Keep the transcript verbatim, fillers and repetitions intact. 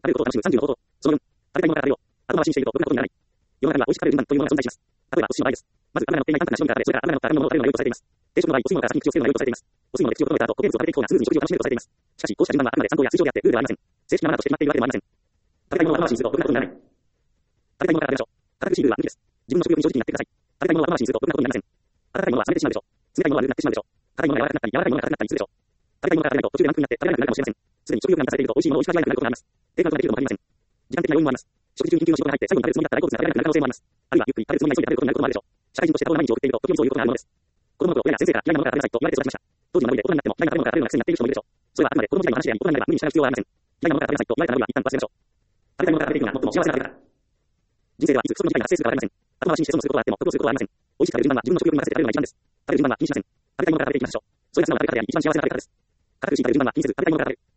食べることを楽しむさんじゅうの方法。そのよん、食べたいものから食べよう。後回しにしているとろくなことにならない。世の中には美味しく食べる順番というものが存在します。例えば、お寿司の場合です。まず、油が乗っていない簡単な商品から食べ、それから油の乗ったものを食べるのが良いとされています。定食の場合、お吸い物から先に口をつけるのが良いとされています。お吸い物で口を整えた後、固形物を食べていく方がスムーズに食事を楽しめるとされています。しかし、こうした順番はあくまで参考や推奨であって、ルールではありません。正式なマナーとして決まっているわけでもありません。食べたいものを後回しにするとろくなことにならない。食べたいものから食べましょう。堅苦しいルールは無理です。自分の食欲に正直になってください。食べたいものを後回しにするとろくなことになりません。温かいものは冷めてしまうでしょう。冷たいものはぬるくなってしまうでしょう。硬いものが柔らかくなったり、柔らかいものが硬くなったりするでしょう。食べたいものから食べないと途中でランクになって食べられなくなるかもしれません。すでに食欲が満たされていると美味しいものを美味しく味わえなくなることがあります。低カロリーできることもありません。時間的な要因もあります。食事中に緊急の仕事が入って最後に食べるつもりだったら好物が食べられなくなる可能性もあります。あるいはゆっくり食べるつもりが急いで食べることになることもあるでしょう。社会人として過労な毎日を送っていると時にそういうことがあるものです。子供の頃、親や先生から嫌いなものから食べなさいと言われて育ちました。当時のノリで大人になっても嫌いな食べ物から食べるのが癖になっている人もいるでしょう。それはあくまで子供時代の話であり、大人になれば無理に従う必要はありません。嫌いなものから食べなさいと言われたノリは一旦忘れましょう。食べたいものから食べていくのが最も幸せな食べ方。人生ではいつ不測の事態が発生するかわかりません。後回しにして損することがあっても得をすることはありません。美味しく食べる順番は自分の食欲に任せて食べるのが一番です。食べる順番は気にしません。食べたいものから食べていきましょう。それが素直な食べ方であり、一番幸せな食べ方です。堅苦しい食べる順番は気にせず、食べたいものから食べる。